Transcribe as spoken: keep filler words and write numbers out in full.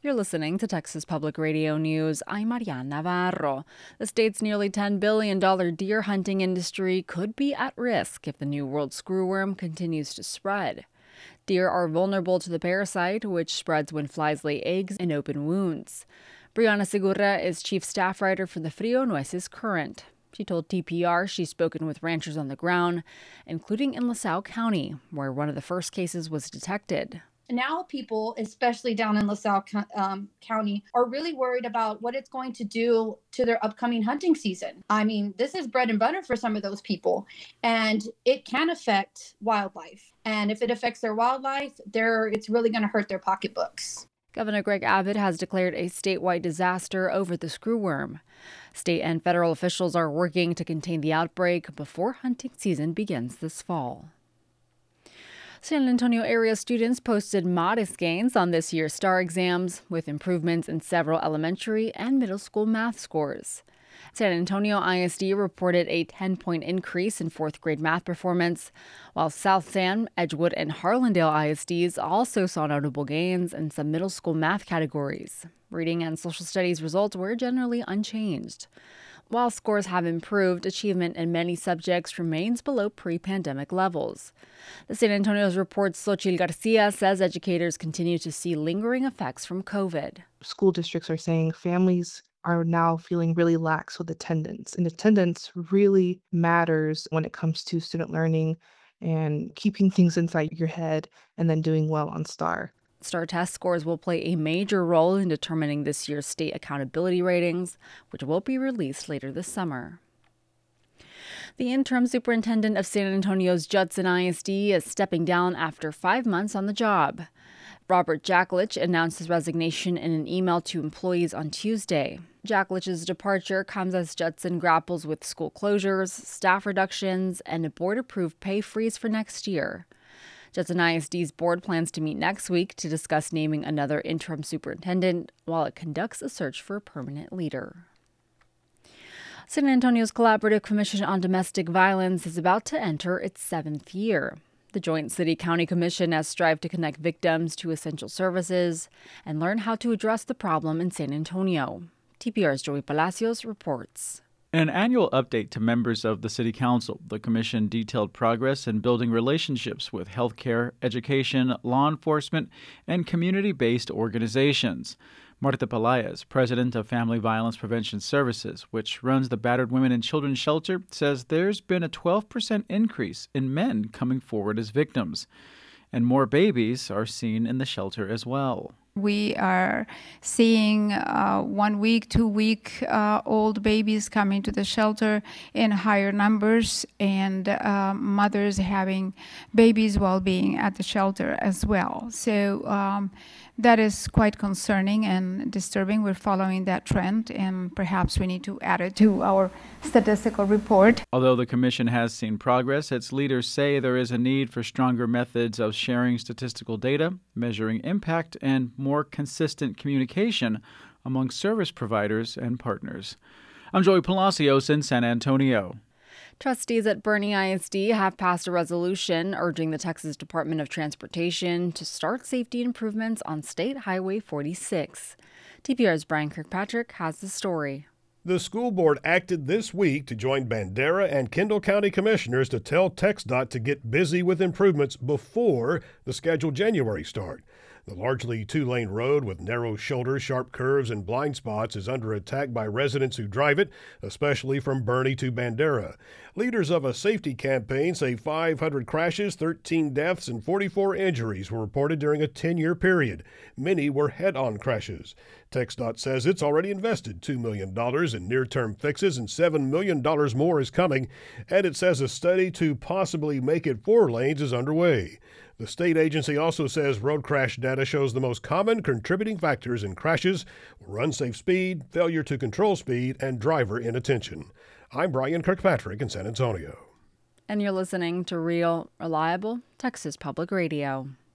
You're listening to Texas Public Radio News. I'm Mariana Navarro. The state's nearly ten billion dollars deer hunting industry could be at risk if the New World screwworm continues to spread. Deer are vulnerable to the parasite, which spreads when flies lay eggs in open wounds. Brianna Segura is chief staff writer for the Frio Nueces Current. She told T P R she's spoken with ranchers on the ground, including in LaSalle County, where one of the first cases was detected. Now people, especially down in LaSalle um, County, are really worried about what it's going to do to their upcoming hunting season. I mean, this is bread and butter for some of those people, and it can affect wildlife. And if it affects their wildlife, they're, it's really going to hurt their pocketbooks. Governor Greg Abbott has declared a statewide disaster over the screwworm. State and federal officials are working to contain the outbreak before hunting season begins this fall. San Antonio area students posted modest gains on this year's STAR exams, with improvements in several elementary and middle school math scores. San Antonio I S D reported a ten-point increase in fourth grade math performance, while South San, Edgewood, and Harlandale I S Ds also saw notable gains in some middle school math categories. Reading and social studies results were generally unchanged. While scores have improved, achievement in many subjects remains below pre-pandemic levels. The San Antonio's report's Xochitl Garcia says educators continue to see lingering effects from COVID. School districts are saying families are now feeling really lax with attendance, and attendance really matters when it comes to student learning and keeping things inside your head and then doing well on STAR. STAR test scores will play a major role in determining this year's state accountability ratings, which will be released later this summer. The interim superintendent of San Antonio's Judson I S D is stepping down after five months on the job. Robert Jacklich announced his resignation in an email to employees on Tuesday. Jacklich's departure comes as Judson grapples with school closures, staff reductions, and a board-approved pay freeze for next year. Judson I S D's board plans to meet next week to discuss naming another interim superintendent while it conducts a search for a permanent leader. San Antonio's Collaborative Commission on Domestic Violence is about to enter its seventh year. The Joint City-County Commission has strived to connect victims to essential services and learn how to address the problem in San Antonio. T P R's Joey Palacios reports. In an annual update to members of the City Council, the Commission detailed progress in building relationships with healthcare, education, law enforcement, and community-based organizations. Marta Pelayas, president of Family Violence Prevention Services, which runs the Battered Women and Children Shelter, says there's been a twelve percent increase in men coming forward as victims, and more babies are seen in the shelter as well. We are seeing uh, one week, two week uh, old babies coming to the shelter in higher numbers, and uh, mothers having babies while being at the shelter as well. So um, that is quite concerning and disturbing. We're following that trend, and perhaps we need to add it to our statistical report. Although the commission has seen progress, its leaders say there is a need for stronger methods of sharing statistical data, measuring impact, and more consistent communication among service providers and partners. I'm Joey Palacios in San Antonio. Trustees at Boerne I S D have passed a resolution urging the Texas Department of Transportation to start safety improvements on State Highway forty-six. T P R's Brian Kirkpatrick has the story. The school board acted this week to join Bandera and Kendall County commissioners to tell TxDOT to get busy with improvements before the scheduled January start. The largely two-lane road with narrow shoulders, sharp curves, and blind spots is under attack by residents who drive it, especially from Boerne to Bandera. Leaders of a safety campaign say five hundred crashes, thirteen deaths, and forty-four injuries were reported during a ten-year period. Many were head-on crashes. TxDOT says it's already invested two million dollars in near-term fixes and seven million dollars more is coming, and it says a study to possibly make it four lanes is underway. The state agency also says road crash data shows the most common contributing factors in crashes were unsafe speed, failure to control speed, and driver inattention. I'm Brian Kirkpatrick in San Antonio. And you're listening to Real, Reliable Texas Public Radio.